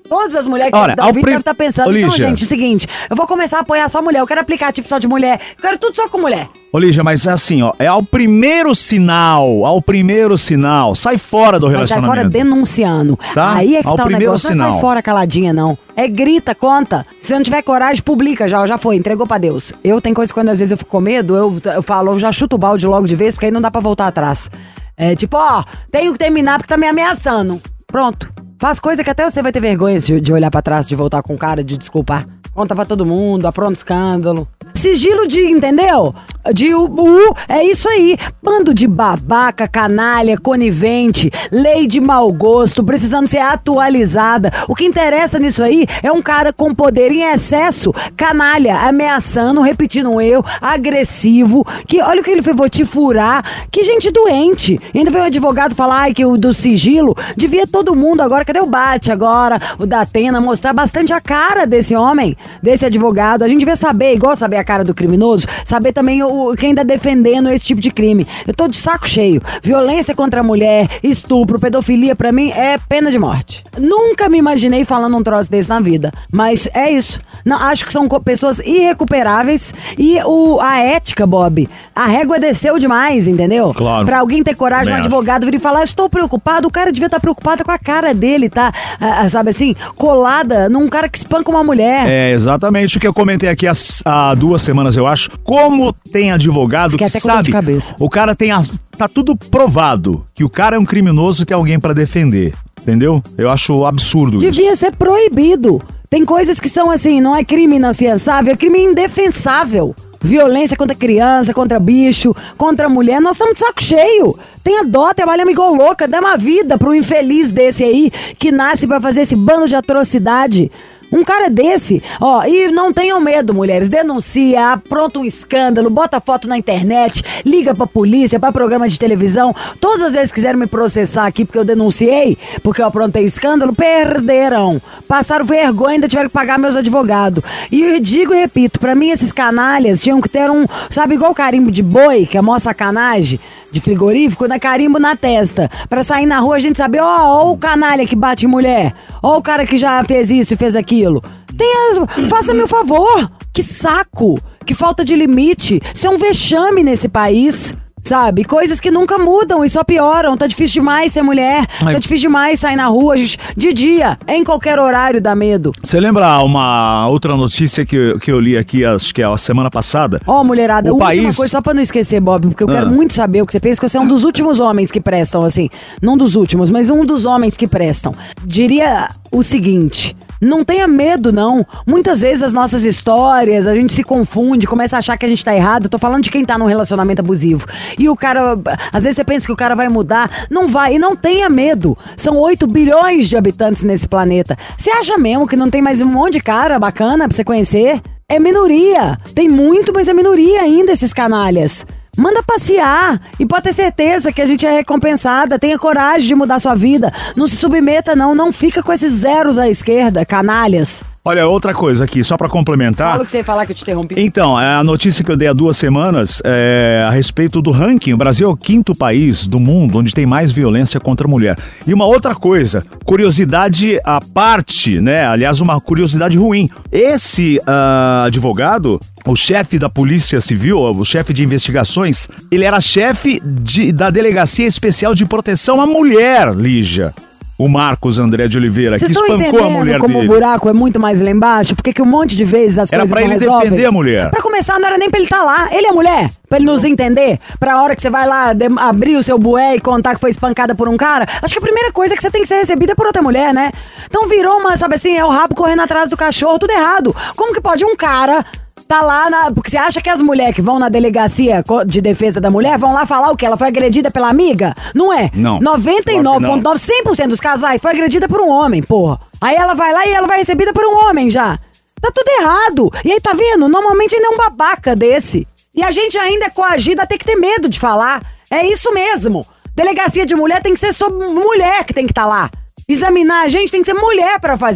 Speaker 3: Todas as mulheres que
Speaker 2: Olha,
Speaker 3: estão
Speaker 2: ao
Speaker 3: ouvindo
Speaker 2: prim-
Speaker 3: devem estar pensando,
Speaker 2: Ô,
Speaker 3: então,
Speaker 2: Lígia.
Speaker 3: gente, é o seguinte, eu vou começar a apoiar só mulher, eu quero aplicativo só de mulher, eu quero tudo só com mulher.
Speaker 2: Ô, Lígia, mas é assim, ó, é ao primeiro sinal, ao primeiro sinal, sai fora do
Speaker 3: Mas sai
Speaker 2: relacionamento.
Speaker 3: fora denunciando.
Speaker 2: Tá?
Speaker 3: Aí é que
Speaker 2: Ao
Speaker 3: tá o
Speaker 2: primeiro
Speaker 3: negócio, não
Speaker 2: sinal.
Speaker 3: sai fora caladinha, não. É grita, conta. Se não tiver coragem, publica já, já foi, entregou pra Deus. Eu tenho coisa que quando às vezes eu fico com medo, eu, eu falo, eu já chuto o balde logo de vez, porque aí não dá pra voltar atrás. É tipo, ó, tenho que terminar porque tá me ameaçando. Pronto. Faz coisa que até você vai ter vergonha de, de olhar pra trás, de voltar com cara, de desculpar. Conta pra todo mundo, apronta escândalo. Sigilo de, entendeu? De u, u, é isso aí. Bando de babaca, canalha, conivente, lei de mau gosto, precisando ser atualizada. O que interessa nisso aí é um cara com poder em excesso, canalha, ameaçando, repetindo um erro, agressivo, que olha o que ele fez, vou te furar. Que gente doente. E ainda veio um advogado falar ai, que o do sigilo, devia todo mundo agora, cadê o Bate agora, o da Atena, mostrar bastante a cara desse homem, desse advogado. A gente devia saber, igual saber a cara do criminoso, saber também o, quem tá defendendo esse tipo de crime. Eu tô de saco cheio. Violência contra a mulher, estupro, pedofilia, pra mim é pena de morte. Nunca me imaginei falando um troço desse na vida. Mas é isso. Não, acho que são co- pessoas irrecuperáveis e o, a ética, Bob, a régua desceu demais, entendeu?
Speaker 2: Claro.
Speaker 3: Pra alguém ter coragem, um
Speaker 2: Também acho.
Speaker 3: advogado vir e falar, estou preocupado, o cara devia estar preocupado com a cara dele, tá? Ah, sabe assim, colada num cara que espanca uma mulher.
Speaker 2: É exatamente o que eu comentei aqui há, há duas semanas, eu acho. Como tem advogado
Speaker 3: Fiquei
Speaker 2: que
Speaker 3: até com dor
Speaker 2: sabe,
Speaker 3: de cabeça.
Speaker 2: o cara tem as, tá tudo provado que o cara é um criminoso e tem alguém pra defender, entendeu? Eu acho absurdo isso.
Speaker 3: Devia ser proibido. Tem coisas que são assim, não é crime inafiançável, é crime indefensável. Violência contra criança, contra bicho, contra mulher, nós estamos de saco cheio. Tenha dó, trabalhamos igual louca, dá uma vida pro infeliz desse aí que nasce pra fazer esse bando de atrocidade. Um cara desse, ó, e não tenham medo, mulheres, denuncia, apronta um escândalo, bota foto na internet, liga pra polícia, pra programa de televisão. Todas as vezes que quiseram me processar aqui porque eu denunciei, porque eu aprontei escândalo, perderão. Passaram vergonha, ainda tiveram que pagar meus advogados. E eu digo e repito, pra mim esses canalhas tinham que ter um, sabe, igual carimbo de boi, que é mó sacanagem, de frigorífico, né, carimbo na testa. Pra sair na rua a gente saber, ó, ó o canalha que bate em mulher, ó o cara que já fez isso e fez aquilo. Tenha, faça-me o favor. Que saco, que falta de limite. Isso é um vexame nesse país. Sabe? Coisas que nunca mudam e só pioram. Tá difícil demais ser mulher.
Speaker 2: Ai.
Speaker 3: Tá difícil demais sair na rua gente, de dia. Em qualquer horário dá medo.
Speaker 2: Você lembra uma outra notícia que, que eu li aqui, acho que é a semana passada?
Speaker 3: Ó, mulherada,
Speaker 2: O
Speaker 3: última
Speaker 2: país-
Speaker 3: coisa, só pra não esquecer, Bob, porque eu
Speaker 2: Ah.
Speaker 3: quero muito saber o que você pensa, que você é um dos últimos homens que prestam, assim. Não dos últimos, mas um dos homens que prestam. Diria o seguinte... Não tenha medo, não. Muitas vezes as nossas histórias, a gente se confunde, começa a achar que a gente tá errado. Eu tô falando de quem tá num relacionamento abusivo. E o cara, às vezes você pensa que o cara vai mudar. Não vai, e não tenha medo. São oito bilhões de habitantes nesse planeta. Você acha mesmo que não tem mais um monte de cara bacana pra você conhecer? É minoria. Tem muito, mas é minoria ainda esses canalhas. Manda passear e pode ter certeza que a gente é recompensada. Tenha coragem de mudar sua vida. Não se submeta, não. Não fica com esses zeros à esquerda, canalhas.
Speaker 2: Olha, outra coisa aqui, só pra complementar.
Speaker 3: Fala o que você ia falar que eu te interrompi.
Speaker 2: Então, a notícia que eu dei há duas semanas é a respeito do ranking. O Brasil é o quinto país do mundo onde tem mais violência contra a mulher. E uma outra coisa, curiosidade à parte, né? Aliás, uma curiosidade ruim. Esse ah, advogado, o chefe da Polícia Civil, o chefe de investigações, ele era chefe de- da Delegacia Especial de Proteção à Mulher, Lígia. O Marcos André de Oliveira,
Speaker 3: Vocês
Speaker 2: que
Speaker 3: estão
Speaker 2: espancou a
Speaker 3: entendendo
Speaker 2: mulher
Speaker 3: como
Speaker 2: dele.
Speaker 3: o buraco é muito mais lá embaixo? Porque que um monte de vezes as
Speaker 2: Era
Speaker 3: coisas
Speaker 2: pra
Speaker 3: não
Speaker 2: ele
Speaker 3: resolvem?
Speaker 2: defender a mulher.
Speaker 3: Pra começar, não era nem pra ele estar lá. Ele é mulher. Pra ele nos entender. Pra hora que você vai lá de- abrir o seu bué e contar que foi espancada por um cara. Acho que a primeira coisa é que você tem que ser recebida por outra mulher, né? Então virou uma, sabe assim, é o rabo correndo atrás do cachorro, tudo errado. Como que pode um cara... Tá lá na... Porque você acha que as mulheres que vão na delegacia co- de defesa da mulher vão lá falar o quê? Ela foi agredida pela amiga? Não é.
Speaker 2: Não.
Speaker 3: noventa e nove vírgula nove, cem por cento dos casos, ai, foi agredida por um homem, porra. Aí ela vai lá e ela vai recebida por um homem já. Tá tudo errado. E aí, tá vendo? Normalmente ainda é um babaca desse. E a gente ainda é coagido a ter que ter medo de falar. É isso mesmo. Delegacia de mulher tem que ser só mulher que tem que estar lá. Examinar a gente tem que ser mulher pra fazer.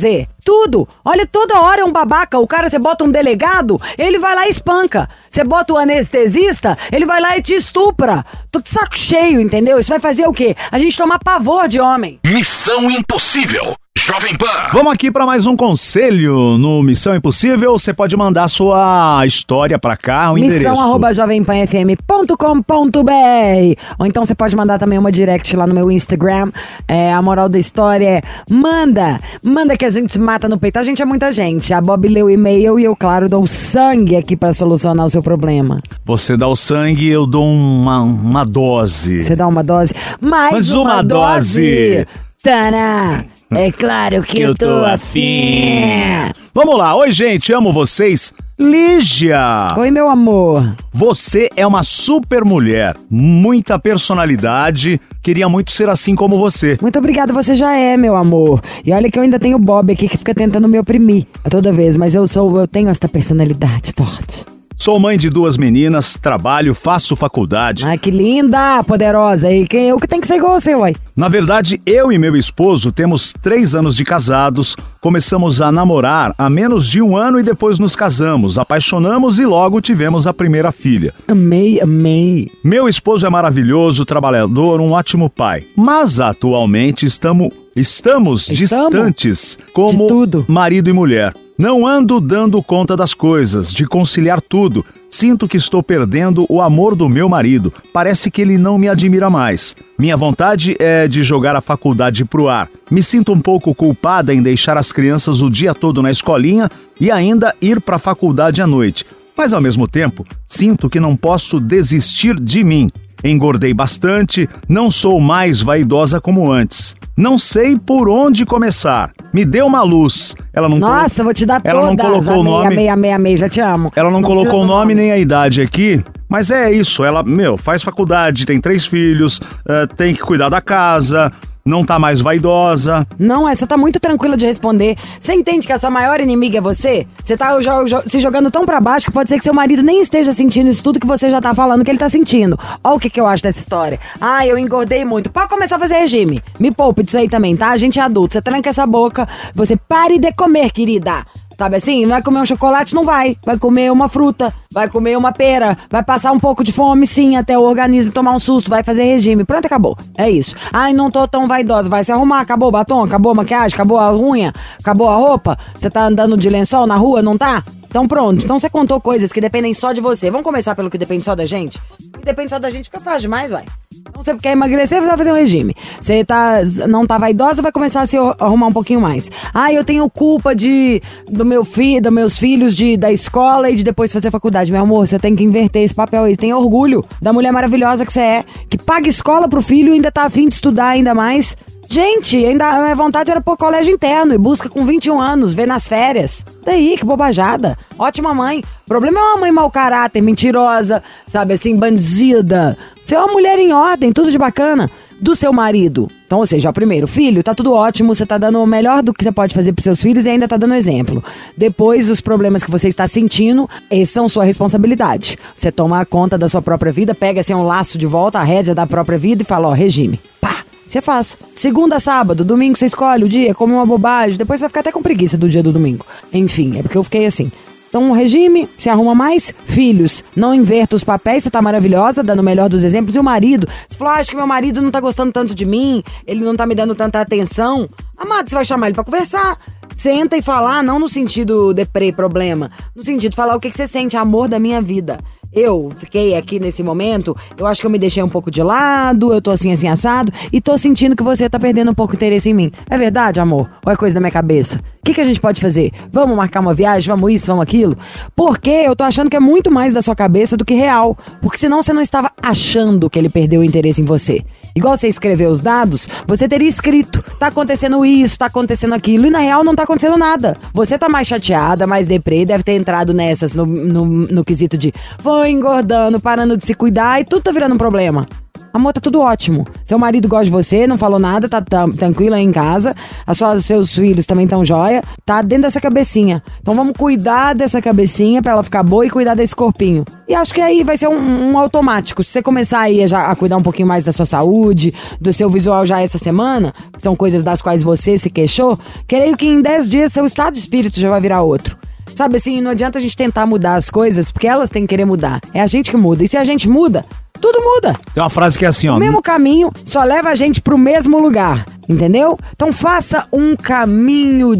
Speaker 3: tudo. Olha, toda hora é um babaca. O cara, você bota um delegado, ele vai lá e espanca. Você bota o anestesista, ele vai lá e te estupra. Tô de saco cheio, entendeu? Isso vai fazer o quê? A gente tomar pavor de homem.
Speaker 1: Missão Impossível. Jovem Pan.
Speaker 2: Vamos aqui para mais um conselho no Missão Impossível. Você pode mandar sua história para cá, o endereço.
Speaker 3: Missão arroba jovem pan f m ponto com ponto b r. Ou então você pode mandar também uma direct lá no meu Instagram. É, a moral da história é: manda, manda que a gente se mata no peito. A gente é muita gente. A Bob leu o e-mail e eu, claro, dou sangue aqui para solucionar o seu problema.
Speaker 2: Você dá o sangue, eu dou uma, uma dose.
Speaker 3: Você dá uma dose? Mais
Speaker 2: Mas
Speaker 3: uma,
Speaker 2: uma
Speaker 3: dose.
Speaker 2: dose.
Speaker 3: Tana. É claro que, que eu tô afim.
Speaker 2: Vamos lá. Oi, gente. Amo vocês. Lígia.
Speaker 3: Oi, meu amor.
Speaker 2: Você é uma super mulher. Muita personalidade. Queria muito ser assim como você.
Speaker 3: Muito obrigada, você já é, meu amor. E olha que eu ainda tenho o Bob aqui que fica tentando me oprimir toda vez. Mas eu sou, eu tenho essa personalidade forte.
Speaker 2: Sou mãe de duas meninas, trabalho, faço faculdade.
Speaker 3: Ai, que linda, poderosa. E quem eu que tem que ser igual você, uai?
Speaker 2: Na verdade, eu e meu esposo temos três anos de casados. Começamos a namorar há menos de um ano e depois nos casamos, apaixonamos e logo tivemos a primeira filha.
Speaker 3: Amei, amei.
Speaker 2: Meu esposo é maravilhoso, trabalhador, um ótimo pai. Mas atualmente estamos, estamos, estamos distantes como
Speaker 3: tudo.
Speaker 2: Marido e mulher. Não ando dando conta das coisas, de conciliar tudo. Sinto que estou perdendo o amor do meu marido. Parece que ele não me admira mais. Minha vontade é de jogar a faculdade pro ar. Me sinto um pouco culpada em deixar as crianças o dia todo na escolinha e ainda ir pra faculdade à noite. Mas ao mesmo tempo, sinto que não posso desistir de mim. Engordei bastante, não sou mais vaidosa como antes. Não sei por onde começar. Me dê uma luz. Ela não
Speaker 3: Nossa,
Speaker 2: colo...
Speaker 3: vou te dar
Speaker 2: Ela
Speaker 3: todas.
Speaker 2: não colocou
Speaker 3: amei,
Speaker 2: o nome.
Speaker 3: Amei, amei, amei, já te amo.
Speaker 2: Ela não, não colocou o nome,
Speaker 3: nome
Speaker 2: nem a idade aqui. Mas é isso, ela, meu, faz faculdade, tem três filhos, uh, tem que cuidar da casa, não tá mais vaidosa.
Speaker 3: Não, essa tá muito tranquila de responder. Você entende que a sua maior inimiga é você? Você tá jo- jo- se jogando tão pra baixo que pode ser que seu marido nem esteja sentindo isso tudo que você já tá falando que ele tá sentindo. Olha o que, que eu acho dessa história. Ah, eu engordei muito. Pode começar a fazer regime. Me poupe disso aí também, tá? A gente é adulto. Você tranca essa boca. Você pare de comer, querida. Sabe assim? Vai comer um chocolate? Não vai. Vai comer uma fruta, vai comer uma pera, vai passar um pouco de fome, sim, até o organismo tomar um susto, vai fazer regime. Pronto, acabou. É isso. Ai, não tô tão vaidosa. Vai se arrumar, acabou o batom, acabou a maquiagem, acabou a unha, acabou a roupa. Você tá andando de lençol na rua, não tá? Então pronto. Então você contou coisas que dependem só de você. Vamos começar pelo que depende só da gente? O que depende só da gente fica fácil demais, vai. Então você quer emagrecer, você vai fazer um regime. Você tá, não tá vaidosa, vai começar a se arrumar um pouquinho mais. Ah, eu tenho culpa de, do meu filho, dos meus filhos, de, da escola e de depois fazer faculdade. Meu amor, você tem que inverter esse papel aí. Você tem orgulho da mulher maravilhosa que você é, que paga escola pro filho e ainda tá afim de estudar ainda mais. Gente, ainda a minha vontade era pôr colégio interno e busca com vinte e um anos, ver nas férias. Daí, que bobajada. Ótima mãe. O problema é uma mãe mau caráter, mentirosa, sabe assim, bandida. Você é uma mulher em ordem, tudo de bacana. Do seu marido. Então, ou seja, ó, primeiro, filho, tá tudo ótimo, você tá dando o melhor do que você pode fazer pros seus filhos e ainda tá dando exemplo. Depois, os problemas que você está sentindo, esses são sua responsabilidade. Você toma conta da sua própria vida, pega assim um laço de volta, a rédea da própria vida e fala, ó, regime. Pá! Você faz. Segunda a sábado, domingo você escolhe o dia, come uma bobagem, depois você vai ficar até com preguiça do dia do domingo. Enfim, é porque eu fiquei assim. Então, regime, se arruma mais. Filhos, não inverta os papéis, você tá maravilhosa, dando o melhor dos exemplos. E o marido, você falou, ah, acho que meu marido não tá gostando tanto de mim, ele não tá me dando tanta atenção. Amado, você vai chamar ele pra conversar. Senta e falar, não no sentido deprê, problema, no sentido de falar o que, que você sente, amor da minha vida. Eu fiquei aqui nesse momento, eu acho que eu me deixei um pouco de lado, eu tô assim, assim, assado, e tô sentindo que você tá perdendo um pouco de interesse em mim. É verdade, amor? Ou é coisa da minha cabeça? O que, que a gente pode fazer? Vamos marcar uma viagem? Vamos isso, vamos aquilo? Porque eu tô achando que é muito mais da sua cabeça do que real. Porque senão você não estava achando que ele perdeu o interesse em você. Igual você escreveu os dados, você teria escrito, tá acontecendo isso, tá acontecendo aquilo, e na real não tá acontecendo nada. Você tá mais chateada, mais deprê, deve ter entrado nessas no, no, no quesito de vou engordando, parando de se cuidar, e tudo tá virando um problema. Amor, tá tudo ótimo. Seu marido gosta de você, não falou nada, tá, tá tranquilo aí em casa. As suas, seus filhos também estão jóia. Tá dentro dessa cabecinha. Então vamos cuidar dessa cabecinha pra ela ficar boa e cuidar desse corpinho. E acho que aí vai ser um, um automático. Se você começar aí a, já, a cuidar um pouquinho mais da sua saúde, do seu visual já essa semana, que são coisas das quais você se queixou, creio que em dez dias seu estado de espírito já vai virar outro. Sabe assim, não adianta a gente tentar mudar as coisas, porque elas têm que querer mudar. É a gente que muda. E se a gente muda, tudo muda.
Speaker 2: Tem uma frase que é assim, ó.
Speaker 3: O mesmo caminho só leva a gente pro mesmo lugar, entendeu? Então faça um caminho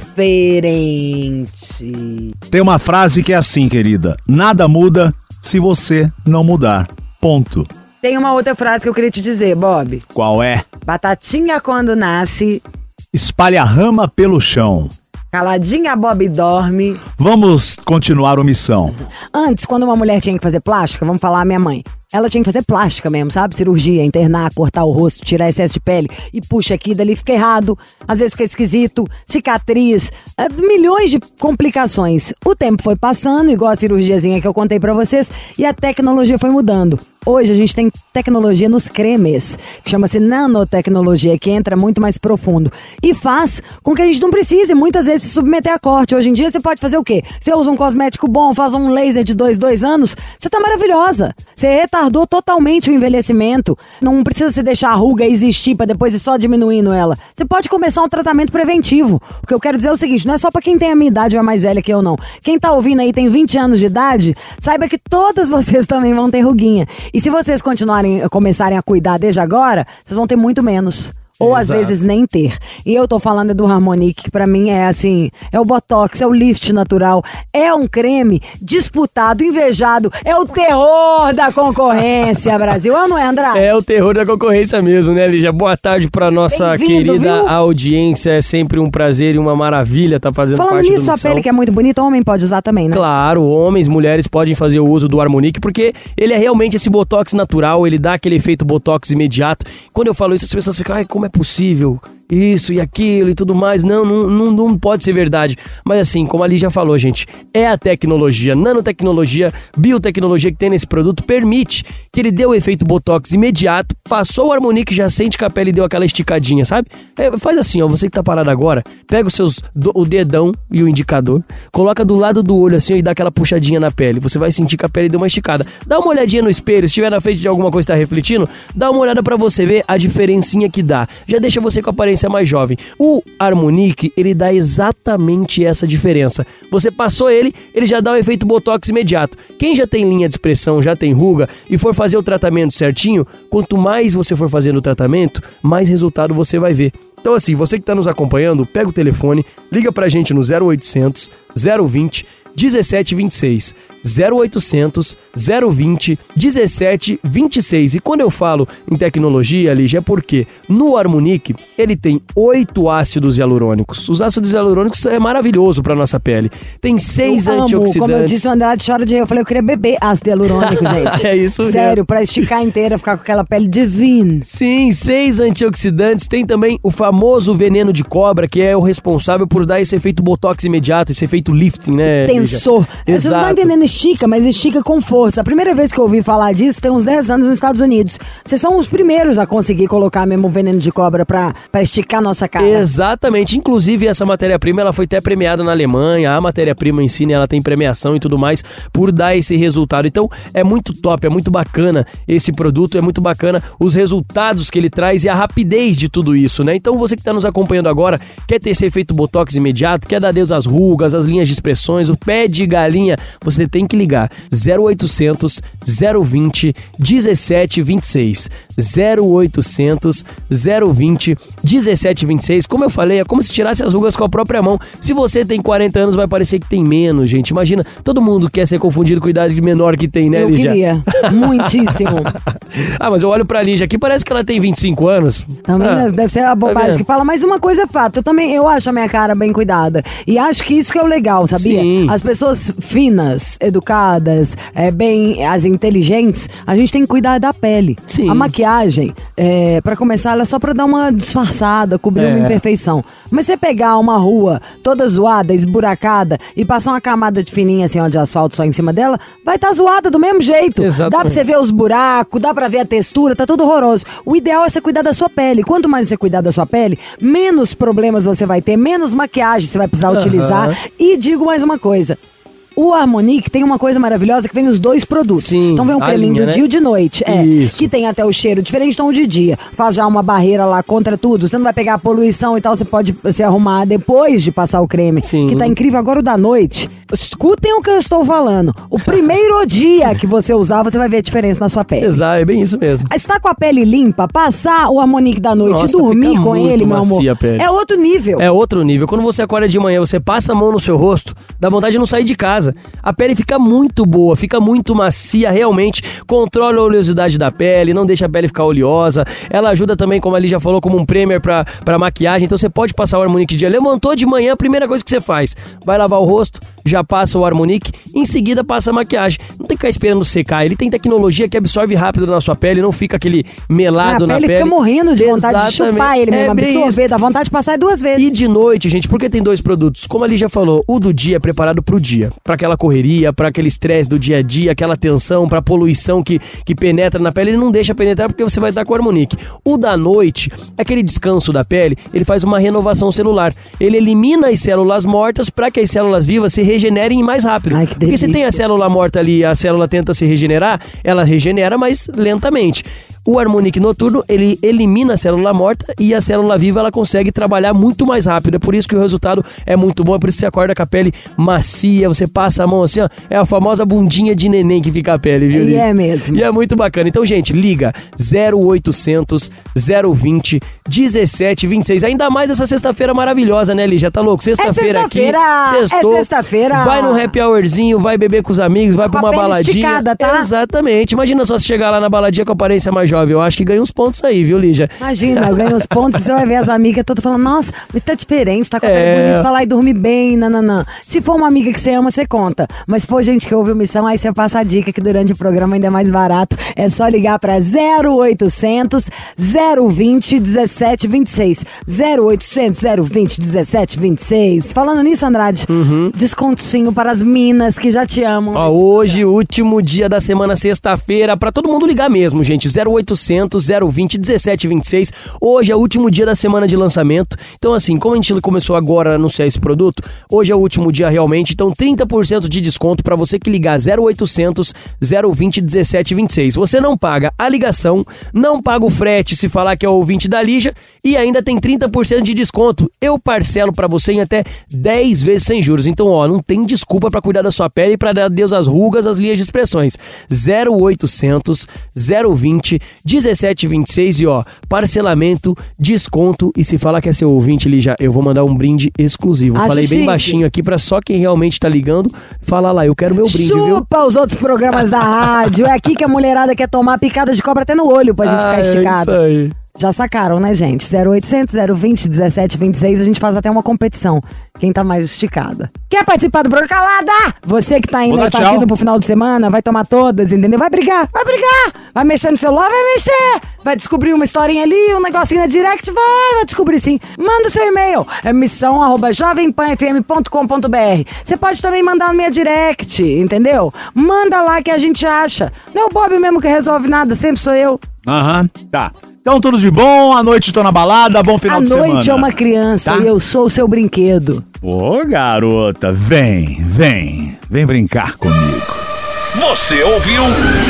Speaker 3: diferente.
Speaker 2: Tem uma frase que é assim, querida. Nada muda se você não mudar. Ponto.
Speaker 3: Tem uma outra frase que eu queria te dizer, Bob.
Speaker 2: Qual é?
Speaker 3: Batatinha quando nasce,
Speaker 2: espalha rama pelo chão.
Speaker 3: Caladinha Bob dorme.
Speaker 2: Vamos continuar a missão.
Speaker 3: Antes, quando uma mulher tinha que fazer plástica, vamos falar a minha mãe. Ela tinha que fazer plástica mesmo, sabe? Cirurgia, internar, cortar o rosto, tirar excesso de pele. E puxa aqui, dali fica errado. Às vezes fica esquisito, cicatriz, é, milhões de complicações. O tempo foi passando, igual a cirurgiazinha que eu contei pra vocês, e a tecnologia foi mudando. Hoje a gente tem tecnologia nos cremes, que chama-se nanotecnologia, que entra muito mais profundo. E faz com que a gente não precise, muitas vezes, se submeter a corte. Hoje em dia você pode fazer o quê? Você usa um cosmético bom, faz um laser de dois, dois anos, você tá maravilhosa. Você retardou totalmente o envelhecimento. Não precisa se deixar a ruga existir pra depois ir só diminuindo ela. Você pode começar um tratamento preventivo. O que eu quero dizer é o seguinte, não é só pra quem tem a minha idade ou é mais velha que eu, não. Quem tá ouvindo aí tem vinte anos de idade, saiba que todas vocês também vão ter ruguinha. E se vocês continuarem, começarem a cuidar desde agora, vocês vão ter muito menos. Ou
Speaker 5: Exato.
Speaker 3: às vezes nem ter. E eu tô falando do Harmonique, que pra mim é assim, é o Botox, é o lift natural, é um creme disputado, invejado, é o terror da concorrência, Brasil. É ou não é, Andrade?
Speaker 5: É o terror da concorrência mesmo, né, Lígia? Boa tarde pra nossa
Speaker 3: Bem-vindo,
Speaker 5: querida
Speaker 3: viu?
Speaker 5: audiência. É sempre um prazer e uma maravilha estar fazendo
Speaker 3: Falando
Speaker 5: parte
Speaker 3: nisso,
Speaker 5: do
Speaker 3: a
Speaker 5: Missão.
Speaker 3: pele que é muito bonita, homem pode usar também, né?
Speaker 5: Claro, homens, mulheres podem fazer o uso do Harmonique, porque ele é realmente esse Botox natural, ele dá aquele efeito Botox imediato. Quando eu falo isso, as pessoas ficam, ai, como é possível? Isso e aquilo e tudo mais. Não, não, não, não pode ser verdade. Mas assim, como a Lígia já falou, gente, é a tecnologia, nanotecnologia, biotecnologia que tem nesse produto, permite que ele dê o efeito Botox imediato. Passou o Harmonique, já sente que a pele deu aquela esticadinha, sabe? É, faz assim, ó, você que tá parado agora, pega os seus, do, o dedão e o indicador, coloca do lado do olho assim ó, e dá aquela puxadinha na pele. Você vai sentir que a pele deu uma esticada. Dá uma olhadinha no espelho, se estiver na frente de alguma coisa que tá refletindo, dá uma olhada pra você ver a diferencinha que dá. Já deixa você com a aparência mais jovem. O Harmonique, ele dá exatamente essa diferença. Você passou ele, ele já dá o efeito Botox imediato. Quem já tem linha de expressão, já tem ruga e for fazer o tratamento certinho, quanto mais você for fazendo o tratamento, mais resultado você vai ver. Então assim, você que está nos acompanhando, pega o telefone, liga pra gente no zero oitocentos, zero vinte, dezessete vinte e seis. zero oitocentos, zero vinte, dezessete vinte e seis. E quando eu falo em tecnologia, Lígia, é porque no Harmonique ele tem oito ácidos hialurônicos. Os ácidos hialurônicos é maravilhoso para nossa pele. Tem seis
Speaker 3: eu amo.
Speaker 5: antioxidantes.
Speaker 3: Como eu disse, o Andrade chora de rir. Eu falei, eu queria beber ácido hialurônico, gente.
Speaker 5: É isso mesmo.
Speaker 3: Sério, pra esticar inteira, ficar com aquela pele divina.
Speaker 5: Sim, seis antioxidantes. Tem também o famoso veneno de cobra, que é o responsável por dar esse efeito Botox imediato, esse efeito lifting, né, Lígia?
Speaker 3: Tensor. Vocês não estão entendendo, estica, mas estica com força. A primeira vez que eu ouvi falar disso tem uns dez anos nos Estados Unidos. Vocês são os primeiros a conseguir colocar mesmo o veneno de cobra pra, pra esticar nossa cara.
Speaker 5: Exatamente. Inclusive, essa matéria-prima, ela foi até premiada na Alemanha. A matéria-prima em si, né, ela tem premiação e tudo mais por dar esse resultado. Então, é muito top, é muito bacana esse produto, é muito bacana os resultados que ele traz e a rapidez de tudo isso, né? Então, você que está nos acompanhando agora, quer ter esse efeito Botox imediato, quer dar adeus às rugas, às linhas de expressões, o pé de galinha, você tem que ligar zero oitocentos, zero vinte, dezessete vinte e seis. zero oitocentos, zero vinte, dezessete vinte e seis. Como eu falei, é como se tirasse as rugas com a própria mão. Se você tem quarenta anos, vai parecer que tem menos, gente. Imagina, todo mundo quer ser confundido com a idade menor que tem, né,
Speaker 3: eu
Speaker 5: Lígia?
Speaker 3: queria. Muitíssimo.
Speaker 5: Ah, mas eu olho pra Lígia aqui, parece que ela tem vinte e cinco anos.
Speaker 3: Também
Speaker 5: Ah,
Speaker 3: deve ser a bobagem
Speaker 5: vendo?
Speaker 3: que fala, mas uma coisa é fato, eu também, eu acho a minha cara bem cuidada. E acho que isso que é o legal, sabia?
Speaker 5: Sim.
Speaker 3: As pessoas finas, educadas, é, bem, as inteligentes, a gente tem que cuidar da pele.
Speaker 5: Sim.
Speaker 3: A maquiagem, é, pra começar, ela é só pra dar uma disfarçada, cobrir
Speaker 5: É.
Speaker 3: uma imperfeição. Mas você pegar uma rua toda zoada, esburacada, e passar uma camada de fininha assim, ó, de asfalto só em cima dela, vai estar tá zoada do mesmo jeito.
Speaker 5: Exatamente.
Speaker 3: Dá pra você ver os buracos, dá pra ver a textura, tá tudo horroroso. O ideal é você cuidar da sua pele. Quanto mais você cuidar da sua pele, menos problemas você vai ter, menos maquiagem você vai precisar utilizar. E digo mais uma coisa. O Harmonique tem uma coisa maravilhosa que vem os dois produtos.
Speaker 5: Sim,
Speaker 3: então vem um
Speaker 5: a
Speaker 3: creminho
Speaker 5: linha,
Speaker 3: do
Speaker 5: né?
Speaker 3: dia e o de noite. É,
Speaker 5: Isso.
Speaker 3: que tem até o cheiro diferente, então o de dia. Faz já uma barreira lá contra tudo. Você não vai pegar a poluição e tal, você pode se arrumar depois de passar o creme.
Speaker 5: Sim.
Speaker 3: Que tá incrível. Agora o da noite. Escutem o que eu estou falando. O primeiro dia que você usar, você vai ver a diferença na sua pele.
Speaker 5: Exato, é bem isso mesmo.
Speaker 3: Está com a pele limpa, passar o Harmonique da noite
Speaker 5: Nossa,
Speaker 3: e dormir
Speaker 5: fica
Speaker 3: com
Speaker 5: muito
Speaker 3: ele, meu amor,
Speaker 5: macia a pele.
Speaker 3: é outro nível.
Speaker 5: É outro nível. Quando você acorda de manhã, você passa a mão no seu rosto, dá vontade de não sair de casa. A pele fica muito boa, fica muito macia, realmente. Controla a oleosidade da pele, não deixa a pele ficar oleosa. Ela ajuda também, como a Lígia falou, como um primer pra, pra maquiagem. Então você pode passar o Harmonique de dia. Levantou de manhã, a primeira coisa que você faz, vai lavar o rosto, já passa o Harmonique, em seguida passa a maquiagem. Não tem que ficar esperando secar. Ele tem tecnologia que absorve rápido na sua pele, não fica aquele melado
Speaker 3: a
Speaker 5: na
Speaker 3: pele
Speaker 5: pele.
Speaker 3: fica morrendo de vontade de
Speaker 5: Exatamente.
Speaker 3: chupar ele mesmo,
Speaker 5: É bem
Speaker 3: absorver,
Speaker 5: isso.
Speaker 3: dá vontade de passar duas vezes.
Speaker 5: E de noite, gente, porque tem dois produtos. Como a Lígia falou, o do dia é preparado pro dia. Pra aquela correria, pra aquele estresse do dia a dia, aquela tensão, pra poluição que, que penetra na pele. Ele não deixa penetrar porque você vai estar com o Harmonique. O da noite, aquele descanso da pele, ele faz uma renovação celular. Ele elimina as células mortas pra que as células vivas se regenerem mais rápido.
Speaker 3: Ai, que
Speaker 5: porque se tem a célula morta ali, a célula tenta se regenerar, ela regenera, mas lentamente. O Harmonique noturno, ele elimina a célula morta e a célula viva, ela consegue trabalhar muito mais rápido. É por isso que o resultado é muito bom, é por isso que você acorda com a pele macia, você passa a mão assim, ó, é a famosa bundinha de neném que fica a pele, viu?
Speaker 3: E
Speaker 5: Lígia?
Speaker 3: é mesmo.
Speaker 5: E é muito bacana. Então, gente, liga zero oitocentos, zero vinte, dezessete vinte e seis. Ainda mais essa sexta-feira maravilhosa, né, Lígia? Tá louco? Sexta-feira aqui.
Speaker 3: sexta-feira!
Speaker 5: Sextou.
Speaker 3: É sexta-feira!
Speaker 5: Vai num happy hourzinho, vai beber com os amigos, vai
Speaker 3: Com
Speaker 5: pra
Speaker 3: a
Speaker 5: uma
Speaker 3: pele
Speaker 5: baladinha.
Speaker 3: esticada, tá?
Speaker 5: Exatamente. Imagina só se chegar lá na baladinha com a aparência mais jovem. Eu acho que ganha uns pontos aí, viu, Lígia?
Speaker 3: Imagina, eu ganho os pontos e você vai ver as amigas todas falando, nossa, mas tá diferente, tá com a pele
Speaker 5: É.
Speaker 3: bonita, você vai lá e dorme bem, nananã. Se for uma amiga que você ama, você conta. Mas se for gente que ouve o Missão, aí você passa a dica que durante o programa ainda é mais barato. É só ligar pra zero oitocentos, zero vinte, dezessete vinte e seis. zero oitocentos, zero vinte, dezessete vinte e seis. Falando nisso, Andrade, descontinho para as minas que já te amam.
Speaker 5: Ó, hoje, último dia da semana, sexta-feira, pra todo mundo ligar mesmo, gente. zero oitocentos, zero vinte, dezessete vinte e seis. Hoje é o último dia da semana de lançamento. Então, assim, como a gente começou agora a anunciar esse produto, hoje é o último dia realmente. Então, trinta por cento de desconto pra você que ligar zero oitocentos, zero vinte, dezessete vinte e seis. Você não paga a ligação, não paga o frete se falar que é o ouvinte da Lígia e ainda tem trinta por cento de desconto. Eu parcelo pra você em até dez vezes sem juros. Então, ó, não tem desculpa pra cuidar da sua pele e pra dar adeus às rugas, às linhas de expressões. zero oitocentos, zero vinte, dezessete vinte e seis e ó, parcelamento, desconto e se falar que é seu ouvinte, Lígia, eu vou mandar um brinde exclusivo.
Speaker 3: Acho
Speaker 5: Falei bem
Speaker 3: chique.
Speaker 5: baixinho aqui pra só quem realmente tá ligando falar lá, eu quero meu brinde, viu?
Speaker 3: Chupa os outros programas da rádio. É aqui que a mulherada quer tomar picada de cobra até no olho pra gente
Speaker 5: Ah,
Speaker 3: ficar
Speaker 5: é
Speaker 3: esticada.
Speaker 5: isso aí.
Speaker 3: Já sacaram, né, gente? zero oitocentos, zero vinte, dezessete vinte e seis, a gente faz até uma competição. Quem tá mais esticada. Quer participar do programa? Calada! Você que tá indo
Speaker 2: Vou
Speaker 3: aí
Speaker 2: dar
Speaker 3: partindo
Speaker 2: tchau.
Speaker 3: pro final de semana, vai tomar todas, entendeu? Vai brigar, vai brigar! Vai mexer no celular, vai mexer! Vai descobrir uma historinha ali, um negocinho na direct, vai, vai descobrir sim. Manda o seu e-mail, é missão arroba jovem pan f m ponto com ponto b r. Você pode também mandar no minha direct, entendeu? Manda lá que a gente acha. Não é o Bob mesmo que resolve nada, sempre sou eu.
Speaker 2: Aham, tá. Então, tudo de bom, à noite tô na balada, bom final
Speaker 3: A
Speaker 2: de semana.
Speaker 3: noite é uma criança
Speaker 2: Tá?
Speaker 3: e eu sou o seu brinquedo.
Speaker 2: Ô, garota, vem, vem, vem brincar comigo.
Speaker 1: Você ouviu?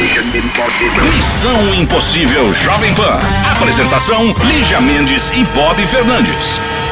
Speaker 1: Missão Impossível Jovem Pan. Apresentação: Lígia Mendes e Bob Fernandes.